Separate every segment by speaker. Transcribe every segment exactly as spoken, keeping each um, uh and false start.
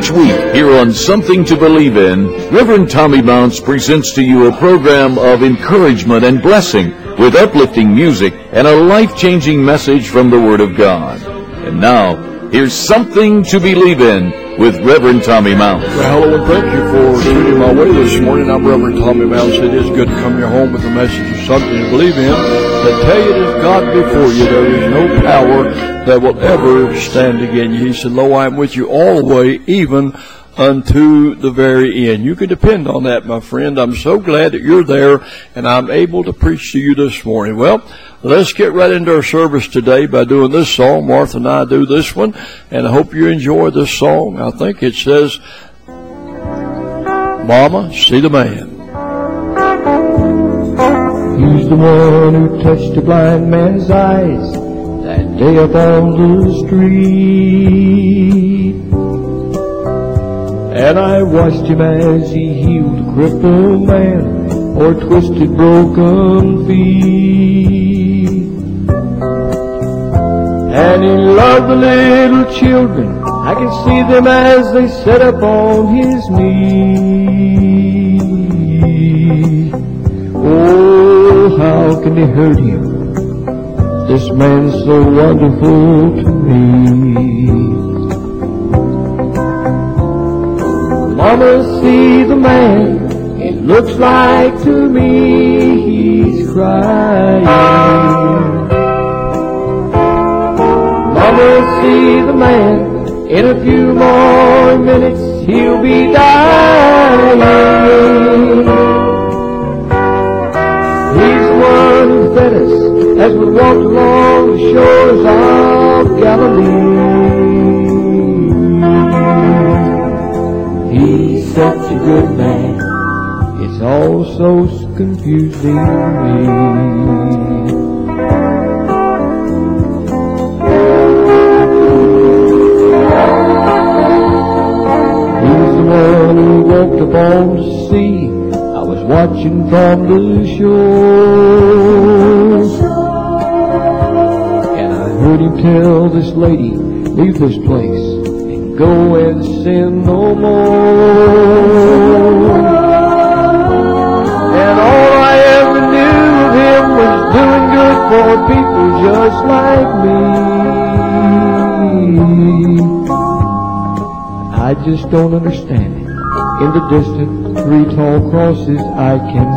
Speaker 1: Each week, here on Something to Believe In, Reverend Tommy Mounts presents to you a program of encouragement and blessing with uplifting music and a life-changing message from the Word of God. And now, here's Something to Believe In with Reverend Tommy Mounts.
Speaker 2: Well, hello, and thank you for tuning my way this morning. I'm Reverend Tommy Mounts. It is good to come to your home with a message of something to believe in. To tell you there's God before you. There is no power that will ever stand against you. He said, Lo, I am with you all the way, even unto the very end. You can depend on that, my friend. I'm so glad that you're there and I'm able to preach to you this morning. Well, let's get right into our service today by doing this song. Martha and I do this one, and I hope you enjoy this song. I think it says, Mama, see the man.
Speaker 3: He's the one who touched a blind man's eyes that day up on the street. And I watched him as he healed a crippled man or twisted broken feet. And he loved the little children. I can see them as they sat up on his knee. Oh, how can they hurt him? This man's so wonderful to me. Mama, see the man, it looks like to me he's crying. Mama, see the man, in a few more minutes he'll be dying. He's the one who fed us as we walked along the shores of Galilee. He's such a good man, it's all so confusing to me. He's the one who walked upon the sea, I was watching from the shore. And I heard him tell this lady, leave this place, go and sin no more. And all I ever knew of him was doing good for people just like me. I just don't understand it. In the distance, three tall crosses I can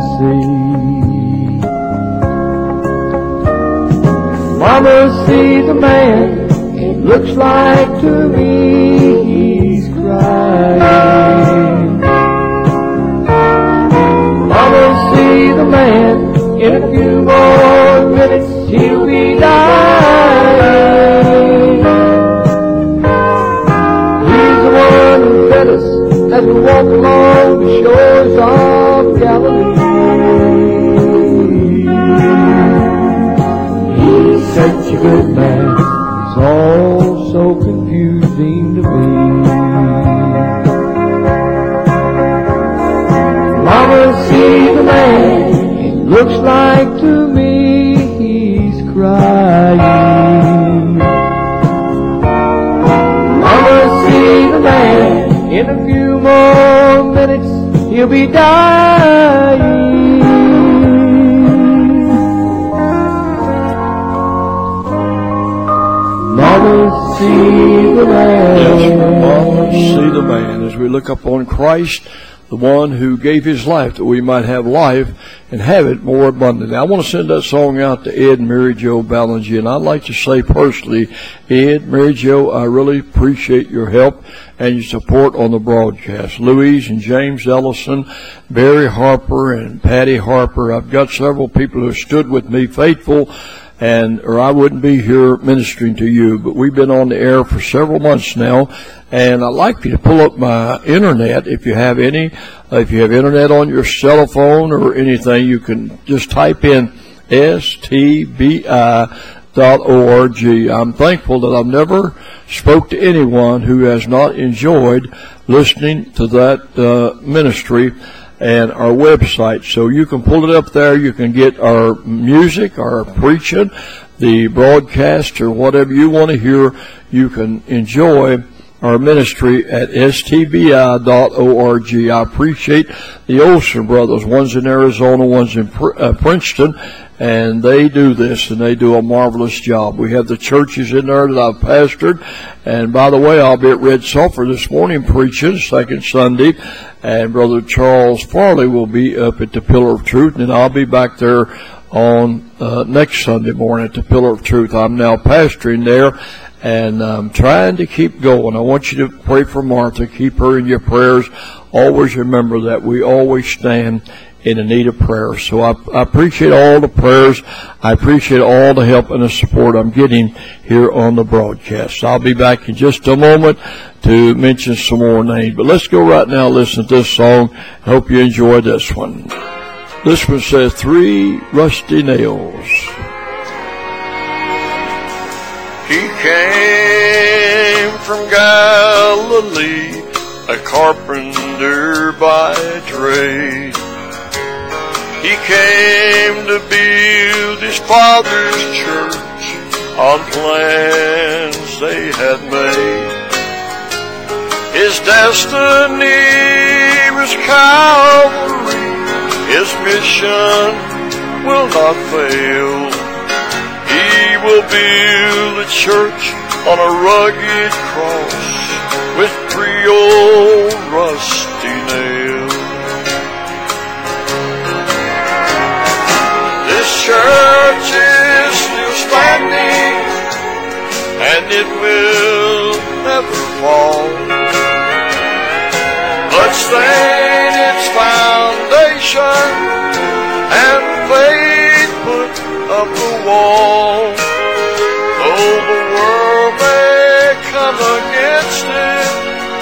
Speaker 3: see. Mama, see the man, it looks like to me he's crying. Mama, see the man, in a few more minutes he'll be dying. He's the one who fed us as we walk along the shores of Galilee. He's such a good man, it's all so confusing to me. Mama, see the man, it looks like to me he's crying. Mama, see the man, in a few more minutes he'll be dying. Mama, see the man.
Speaker 2: Yes, Mama, see the man. As we look up on Christ, the one who gave his life that we might have life and have it more abundantly. I want to send that song out to Ed and Mary Jo Ballinger, and I'd like to say personally, Ed, Mary Jo, I really appreciate your help and your support on the broadcast. Louise and James Ellison, Barry Harper and Patty Harper. I've got several people who stood with me faithful, and or I wouldn't be here ministering to you. But we've been on the air for several months now, and I'd like you to pull up my internet if you have any. Uh, if you have internet on your cell phone or anything, you can just type in S T B I dot org. I'm thankful that I've never spoke to anyone who has not enjoyed listening to that uh, ministry and our website. So you can pull it up there. You can get our music, our preaching, the broadcast, or whatever you want to hear. You can enjoy our ministry at S T B I dot org. I appreciate the Olsen brothers. One's in Arizona, one's in uh, Princeton, and they do this, and they do a marvelous job. We have the churches in there that I've pastored, and by the way, I'll be at Red Sulphur this morning preaching, second Sunday, and Brother Charles Farley will be up at the Pillar of Truth, and I'll be back there on uh, next Sunday morning at the Pillar of Truth. I'm now pastoring there, and I'm trying to keep going. I want you to pray for Martha. Keep her in your prayers. Always remember that we always stand in the need of prayer. So I, I appreciate all the prayers. I appreciate all the help and the support I'm getting here on the broadcast. I'll be back in just a moment to mention some more names. But let's go right now listen to this song. I hope you enjoy this one. This one says, Three Rusty Nails.
Speaker 4: He came from Galilee, a carpenter by trade. He came to build his father's church on plans they had made. His destiny was Calvary. His mission will not fail. He will build a church on a rugged cross with three old rusty nails. This church is still standing, and it will never fall. But sustain its foundation, and faith put up the wall. Though the world may come against it,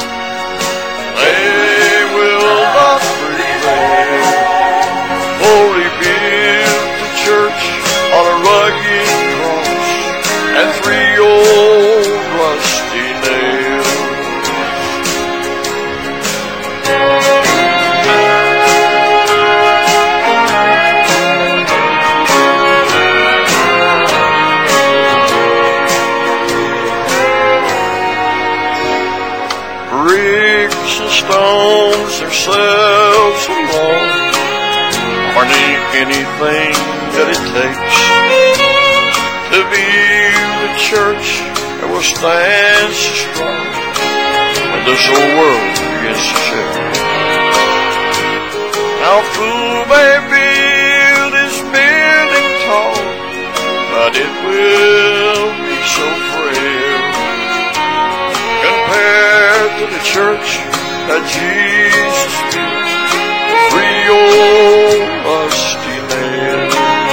Speaker 4: they will not prevail. For he built the church on a rugged cross and three old rusty nails. Bricks and stones themselves alone hardly anything that it takes to build a church that will stand so strong when this whole world begins to shake. Now fool may build his building tall, but it will be so frail compared to the church that Jesus built. Three old rusty nails.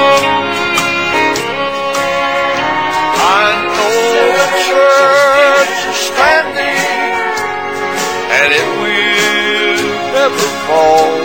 Speaker 4: I know the church is standing, and it will never fall.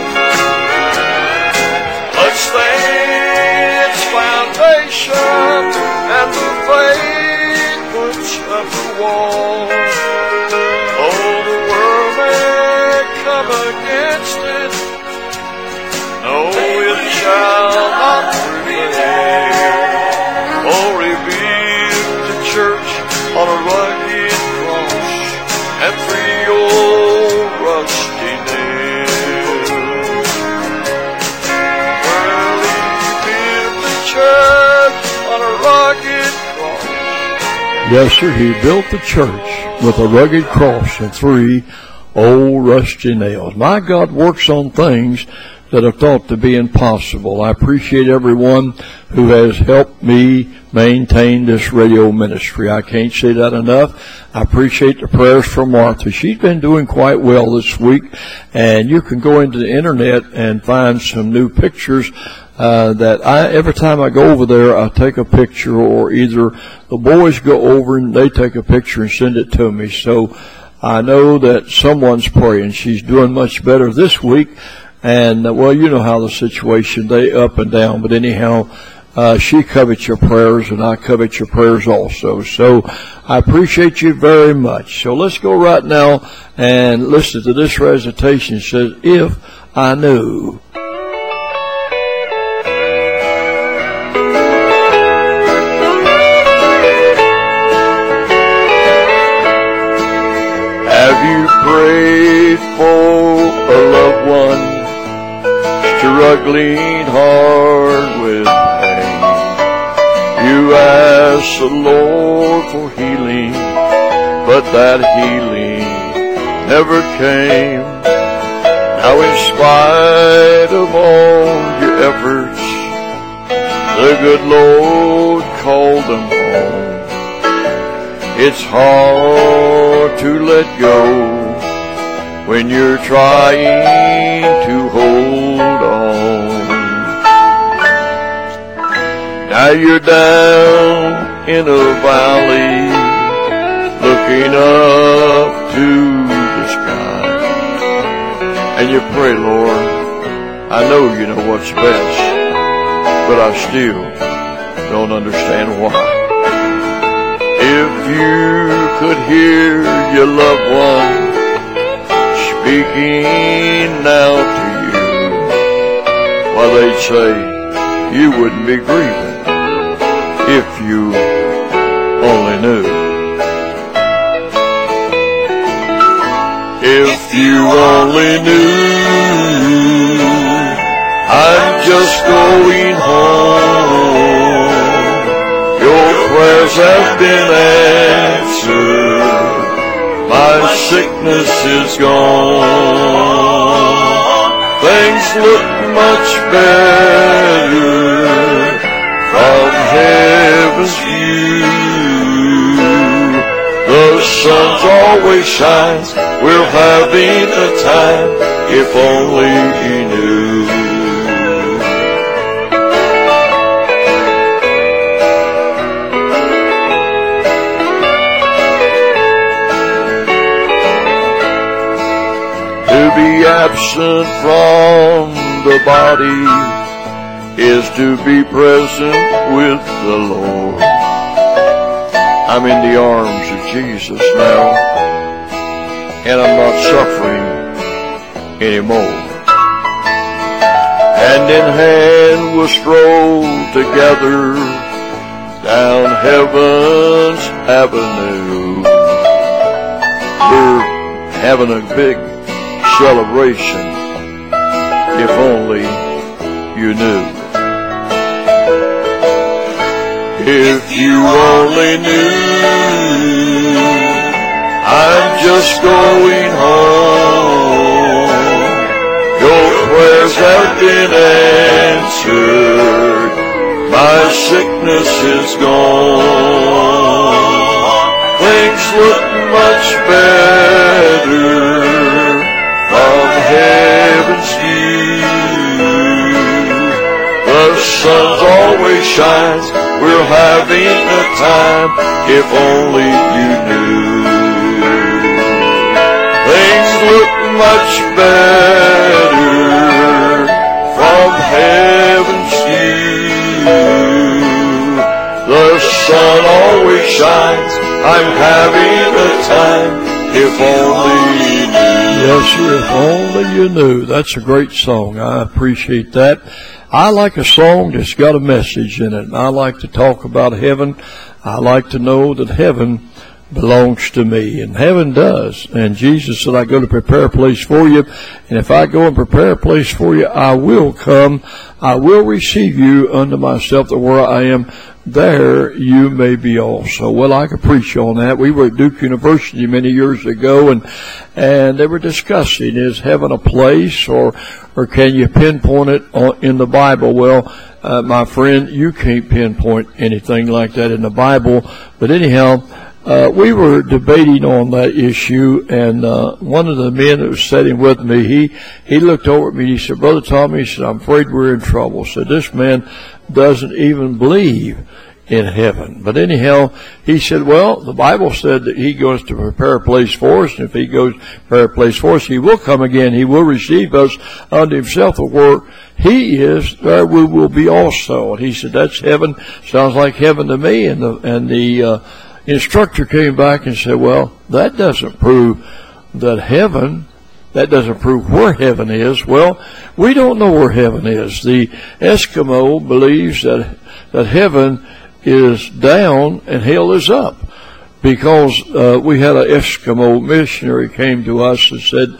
Speaker 4: Let's stay its foundation, and the faith puts up the wall. Oh, the world may come against it, no, it shall not prevail. Oh, rebuild the church on a rugged cross and three old rusty nails. Well, rebuild the church on a rugged cross.
Speaker 2: Yes, sir, he built the church with a rugged cross and three old rusty nails. My God works on things that are thought to be impossible. I appreciate everyone who has helped me maintain this radio ministry. I can't say that enough. I appreciate the prayers from Martha. She's been doing quite well this week, and you can go into the internet and find some new pictures uh, that I, every time I go over there, I take a picture, or either the boys go over and they take a picture and send it to me. So I know that someone's praying. She's doing much better this week. And, uh, well, you know how the situation, they up and down. But anyhow, uh, she covets your prayers, and I covet your prayers also. So I appreciate you very much. So let's go right now and listen to this recitation. It says, If I Knew.
Speaker 4: struggling hard with pain. You asked the Lord for healing, but that healing never came. Now in spite of all your efforts, the good Lord called them home. It's hard to let go when you're trying to hold on. Now you're down in a valley, looking up to the sky, and you pray, Lord, I know you know what's best, but I still don't understand why. If you could hear your loved one speaking now to you, well, they'd say you wouldn't be grieving if you only knew. If you only knew, I'm just going home. Your prayers have been answered. My sickness is gone. Things look much better from heaven's view. The sun always shines. We're having a time, if only you knew. To be absent from the body is to be present with the Lord. I'm in the arms of Jesus now, and I'm not suffering anymore. Hand in hand we'll stroll together down heaven's avenue. We're having a big celebration, if only you knew. If you only knew, I'm just going home. Your prayers have been answered. My sickness is gone. Things look much better from heaven's view. The sun always shines. We're having a time, if only you knew. Things look much better from heaven's view. The sun always shines. I'm having a time, if only you knew.
Speaker 2: Yes, sir, if only you knew. That's a great song. I appreciate that. I like a song that's got a message in it. I like to talk about heaven. I like to know that heaven belongs to me, and heaven does. And Jesus said, I go to prepare a place for you, and if I go and prepare a place for you, I will come. I will receive you unto myself, that where I am, there you may be also. Well, I could preach on that. We were at Duke University many years ago, and and they were discussing, is heaven a place, or or can you pinpoint it on, in the Bible? Well, uh, my friend, you can't pinpoint anything like that in the Bible. But anyhow, uh, we were debating on that issue, and uh, one of the men that was sitting with me, he he looked over at me and he said, Brother Tommy, he said, I'm afraid we're in trouble. So this man doesn't even believe in heaven. But anyhow, he said, well, the Bible said that he goes to prepare a place for us, and if he goes to prepare a place for us, he will come again. He will receive us unto himself, where he is, there we will be also. And he said, that's heaven. Sounds like heaven to me. And the, and the uh, instructor came back and said, well, that doesn't prove that heaven, that doesn't prove where heaven is. Well, we don't know where heaven is. The Eskimo believes that that heaven is down and hell is up, because uh, we had an Eskimo missionary came to us and said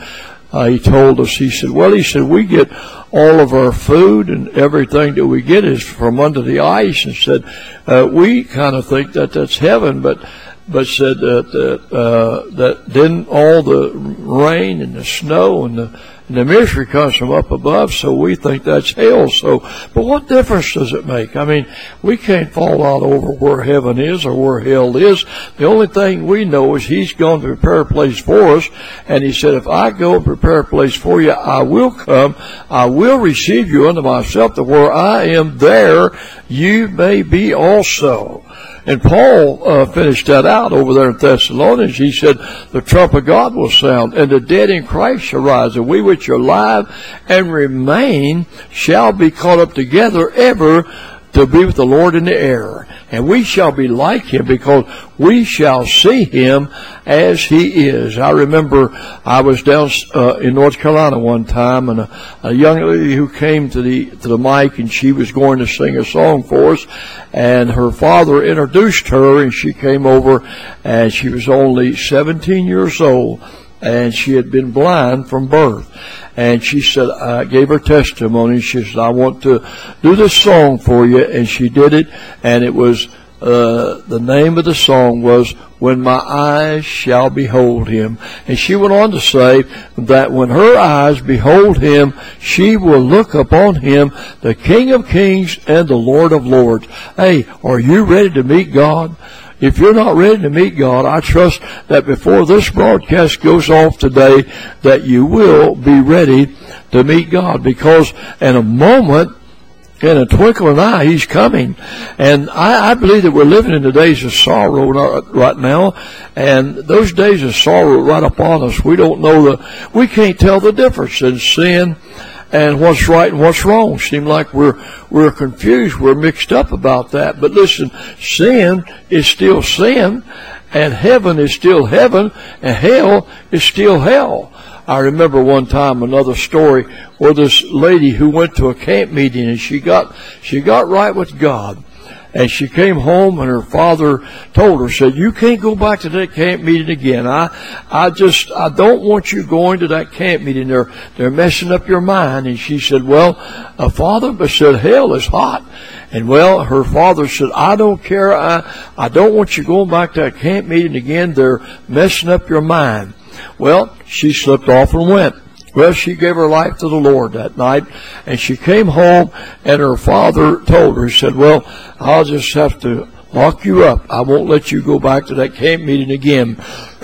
Speaker 2: uh, he told us, he said, well, he said, we get all of our food and everything that we get is from under the ice, and said, uh, we kind of think that that's heaven, but but said that that, uh, that then all the rain and the snow and the and the misery comes from up above, so we think that's hell. So, but what difference does it make? I mean, we can't fall out over where heaven is or where hell is. The only thing we know is He's going to prepare a place for us, and He said, if I go and prepare a place for you, I will come, I will receive you unto myself, that where I am there, you may be also. And Paul uh, finished that out over there in Thessalonians. He said, the trump of God will sound, and the dead in Christ shall rise, and we which are alive and remain shall be caught up together ever to be with the Lord in the air. And we shall be like Him, because we shall see Him as He is. I remember I was down uh, in North Carolina one time, and a, a young lady who came to the to the mic, and she was going to sing a song for us, and her father introduced her, and she came over, and she was only seventeen years old, and she had been blind from birth. And she said, I gave her testimony. She said, I want to do this song for you. And she did it. And it was, uh, the name of the song was, When My Eyes Shall Behold Him. And she went on to say that when her eyes behold Him, she will look upon Him, the King of Kings and the Lord of Lords. Hey, are you ready to meet God? If you're not ready to meet God, I trust that before this broadcast goes off today, that you will be ready to meet God, because in a moment, in a twinkle of an eye, He's coming. And I, I believe that we're living in the days of sorrow right now, and those days of sorrow right upon us. We don't know the, we can't tell the difference in sin and what's right and what's wrong. Seem like we're we're confused, we're mixed up about that. But listen, sin is still sin, and heaven is still heaven, and hell is still hell. I remember one time another story where this lady who went to a camp meeting, and she got she got right with God. And she came home, and her father told her, said, you can't go back to that camp meeting again. I, I just, I don't want you going to that camp meeting. They're, they're messing up your mind. And she said, well, uh, Father, but said, hell is hot. And well, her father said, I don't care. I, I don't want you going back to that camp meeting again. They're messing up your mind. Well, she slipped off and went. Well, she gave her life to the Lord that night, and she came home, and her father told her, he said, well, I'll just have to lock you up. I won't let you go back to that camp meeting again.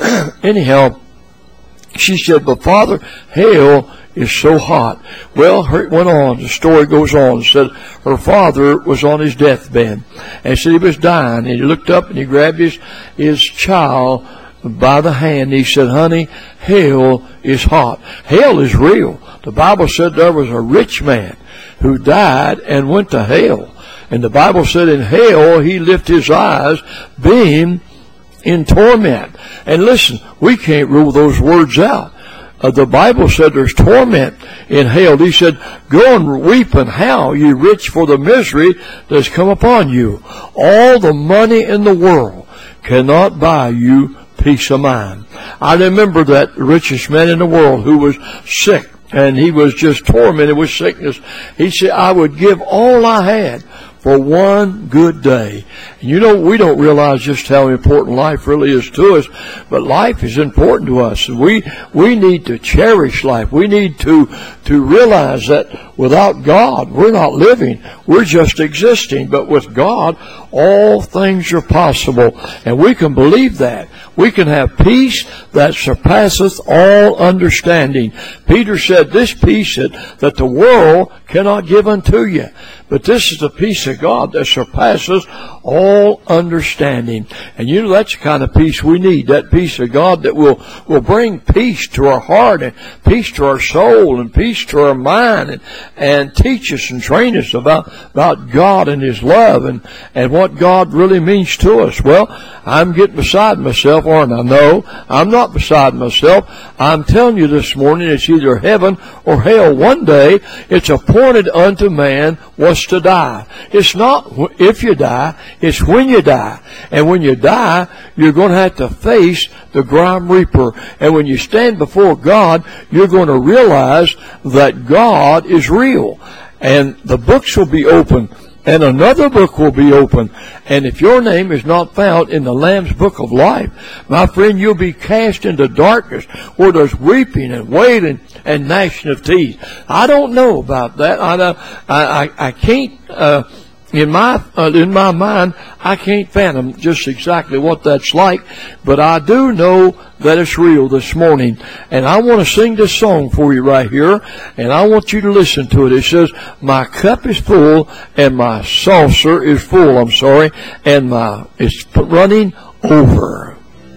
Speaker 2: Anyhow, she said, but Father, hell is so hot. Well, it went on. The story goes on. It said her father was on his deathbed, and said he was dying, and he looked up and he grabbed his, his child by the hand. He said, honey, hell is hot. Hell is real. The Bible said there was a rich man who died and went to hell. And the Bible said in hell he lifted his eyes, being in torment. And listen, we can't rule those words out. Uh, the Bible said there's torment in hell. He said, go and weep and howl, ye rich, for the misery that's come upon you. All the money in the world cannot buy you peace of mind. I remember that richest man in the world who was sick, and he was just tormented with sickness. He said, I would give all I had for one good day. And you know, we don't realize just how important life really is to us, but life is important to us. And we, we need to cherish life. We need to, to realize that without God, we're not living. We're just existing. But with God, all things are possible. And we can believe that. We can have peace that surpasseth all understanding. Peter said, this peace that, that the world cannot give unto you. But this is the peace of God that surpasses all understanding. And you know, that's the kind of peace we need. That peace of God that will, will bring peace to our heart, and peace to our soul, and peace to our mind, and, and teach us and train us about, about God and His love and, and what God really means to us. Well, I'm getting beside myself, aren't I? No, I'm not beside myself. I'm telling you this morning, it's either heaven or hell. One day, it's appointed unto man was to die. It's not if you die, it's when you die. And when you die, you're going to have to face the Grim Reaper. And when you stand before God, you're going to realize that God is real. And the books will be open, and another book will be open. And if your name is not found in the Lamb's book of life, my friend, you'll be cast into darkness where there's weeping and wailing and gnashing of teeth. I don't know about that. I I, I can't. Uh, In my uh, in my mind, I can't fathom just exactly what that's like, but I do know that it's real this morning. And I want to sing this song for you right here, and I want you to listen to it. It says, "My cup is full, and my saucer is full." I'm sorry, and my it's running over.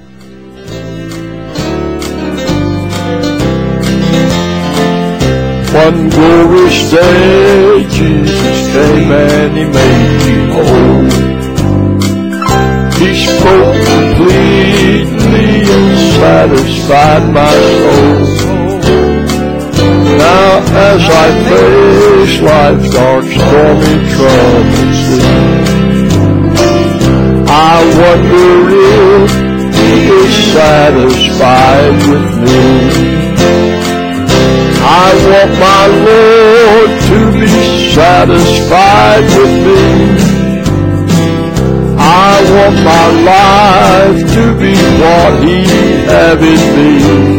Speaker 2: One glorious day, Jesus came and He made me whole. He spoke completely and satisfied my soul. Now as I face life's dark, stormy, troubled sea, I wonder if He is satisfied with me. I want my Lord to be satisfied with me. I want my life to be what He'd have it be.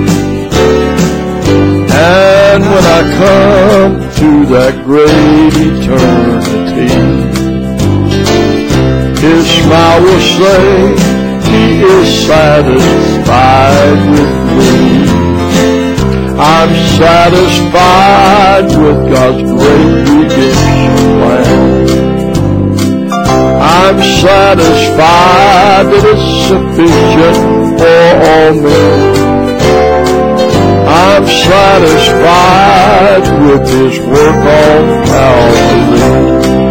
Speaker 2: And when I come to that great eternity, His smile will say, He is satisfied with me. I'm satisfied with God's great redemption plan. I'm satisfied that it's sufficient for all men. I'm satisfied with His work on Calvary.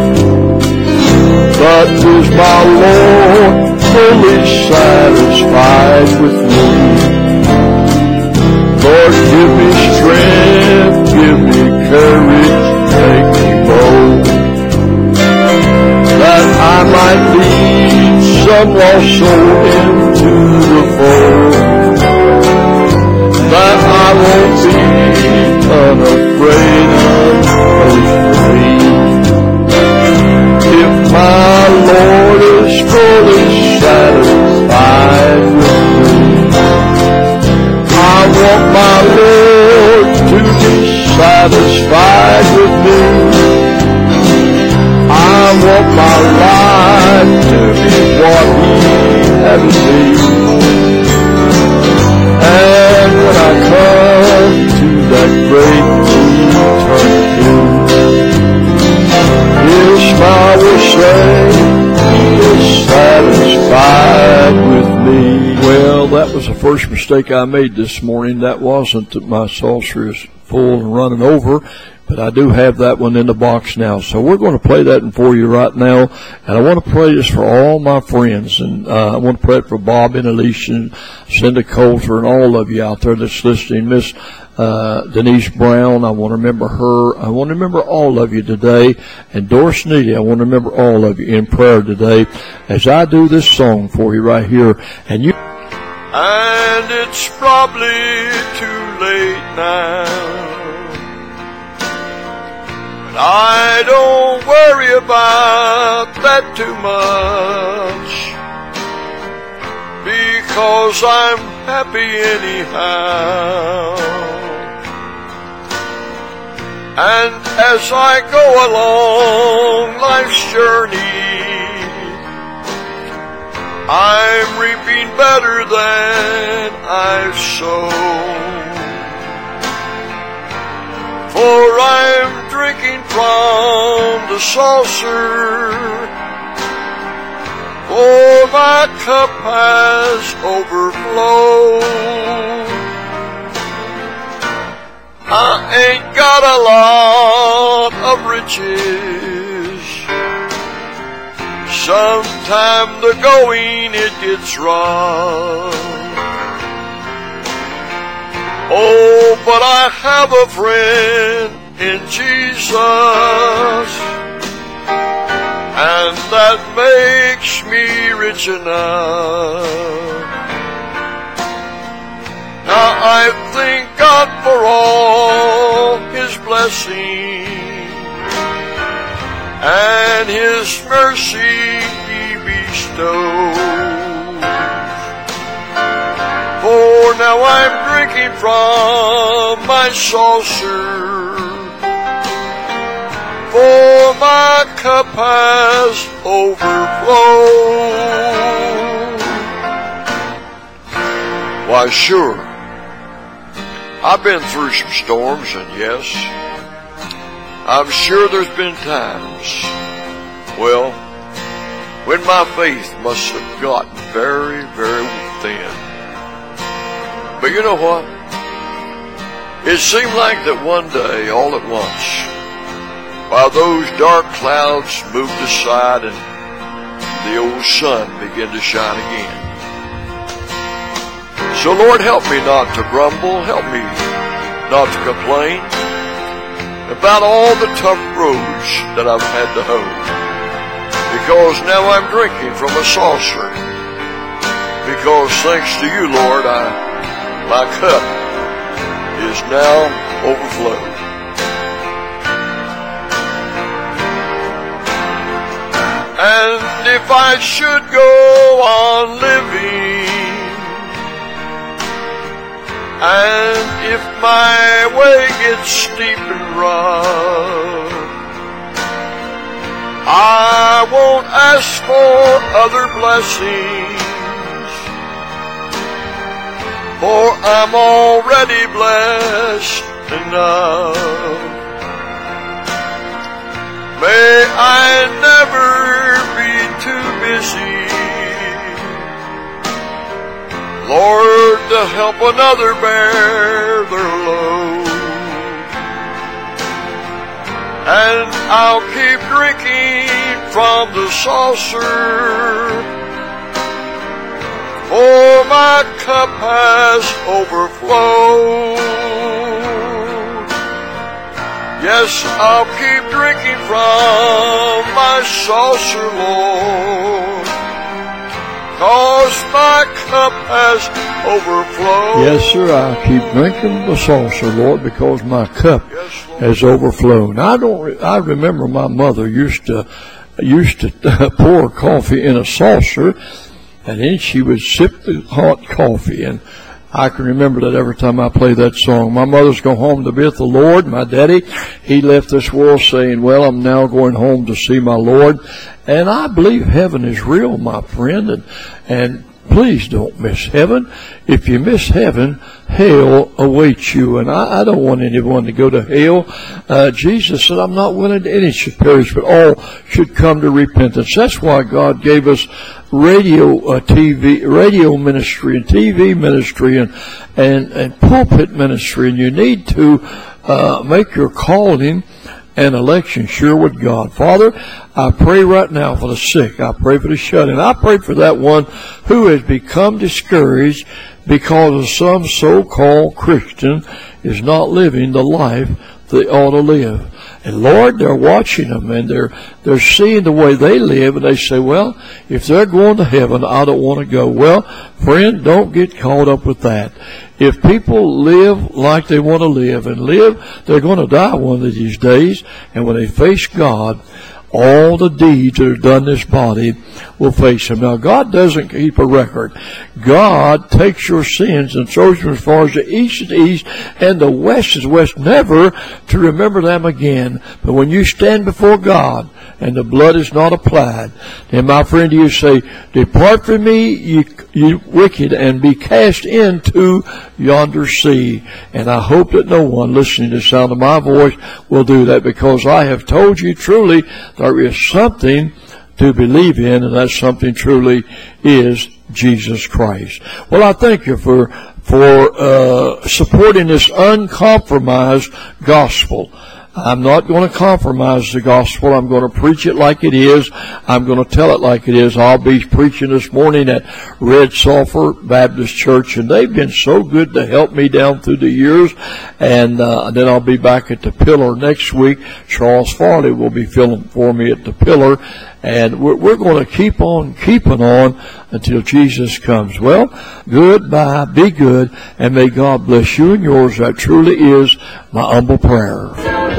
Speaker 2: But is my Lord fully satisfied with me? Lord, give me strength, give me courage, make me bold, that I might lead some lost soul into the fold, that I won't be unafraid of if my Lord is fully satisfied with me. I want my Lord to be satisfied with me. I want my life to be what He had me. And when I come to that great eternity, His smile will say, He is satisfied with me. Well, that was the first mistake I made this morning. That wasn't that my saucer is full and running over, but I do have that one in the box now. So we're going to play that for you right now. And I want to play this for all my friends. And uh, I want to play it for Bob and Alicia and Cindy Coulter and all of you out there that's listening. Miss uh, Denise Brown, I want to remember her. I want to remember all of you today. And Doris Needy, I want to remember all of you in prayer today as I do this song for you right here. And you.
Speaker 4: And it's probably too late now, but I don't worry about that too much, because I'm happy anyhow. And as I go along life's journey, I'm reaping better than I've sown, for I'm drinking from the saucer, for my cup has overflowed. I ain't got a lot of riches. Sometime the going it gets rough. Oh, but I have a friend in Jesus, and that makes me rich enough. Now I thank God for all His blessings and His mercy He bestows. For now I'm drinking from my saucer, for my cup has overflowed. Why, sure, I've been through some storms, and yes, I'm sure there's been times, well, when my faith must have gotten very, very thin. But you know what? It seemed like that one day, all at once, while those dark clouds moved aside and the old sun began to shine again. So Lord, help me not to grumble, help me not to complain about all the tough roads that I've had to hoe. Because now I'm drinking from a saucer. Because thanks to you, Lord, I, my cup is now overflowed. And if I should go on living, and if my way gets steep and rough, I won't ask for other blessings, for I'm already blessed enough. May I never be too busy, Lord, to help another bear their load. And I'll keep drinking from the saucer, for my cup has overflowed. Yes, I'll keep drinking from my saucer, Lord, 'cause my cup has overflowed.
Speaker 2: Yes, sir, I'll keep drinking the saucer, Lord, because my cup
Speaker 4: Yes, Lord.
Speaker 2: has overflown. I don't. I remember my mother used to used to pour coffee in a saucer, and then she would sip the hot coffee. And I can remember that every time I play that song. My mother's go home to be with the Lord. My daddy, he left this world saying, well, I'm now going home to see my Lord. And I believe heaven is real, my friend. And, and please don't miss heaven. If you miss heaven, hell awaits you. And I, I don't want anyone to go to hell. Uh, Jesus said, I'm not willing that any should perish, but all should come to repentance. That's why God gave us radio, uh, T V, radio ministry and T V ministry and, and, and pulpit ministry. And you need to, uh, make your calling and election sure with God. Father, I pray right now for the sick. I pray for the shut-in. I pray for that one who has become discouraged because of some so-called Christian is not living the life they ought to live. And Lord, they're watching them and they're they're seeing the way they live, and they say, well, if they're going to heaven, I don't want to go. Well, friend, don't get caught up with that. If people live like they want to live and live, they're going to die one of these days. And when they face God, all the deeds that are done in this body will face Him. Now, God doesn't keep a record. God takes your sins and throws them as far as the east is the east and the west is west, never to remember them again. But when you stand before God and the blood is not applied, then, my friend, you say, depart from me, you, you wicked, and be cast into yonder sea. And I hope that no one listening to the sound of my voice will do that, because I have told you truly there is something to believe in, and that something truly is Jesus Christ. Well, I thank you for for uh, supporting this uncompromised gospel. I'm not going to compromise the gospel. I'm going to preach it like it is. I'm going to tell it like it is. I'll be preaching this morning at Red Sulphur Baptist Church, and they've been so good to help me down through the years. And uh, then I'll be back at the Pillar next week. Charles Farley will be filling for me at the Pillar. And we're, we're going to keep on keeping on until Jesus comes. Well, goodbye, be good, and may God bless you and yours. That truly is my humble prayer.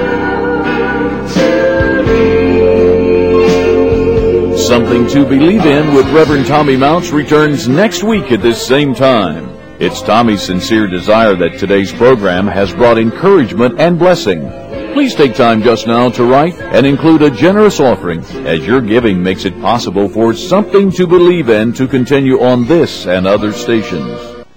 Speaker 1: Something to Believe In with Reverend Tommy Mounts returns next week at this same time. It's Tommy's sincere desire that today's program has brought encouragement and blessing. Please take time just now to write and include a generous offering, as your giving makes it possible for Something to Believe In to continue on this and other stations.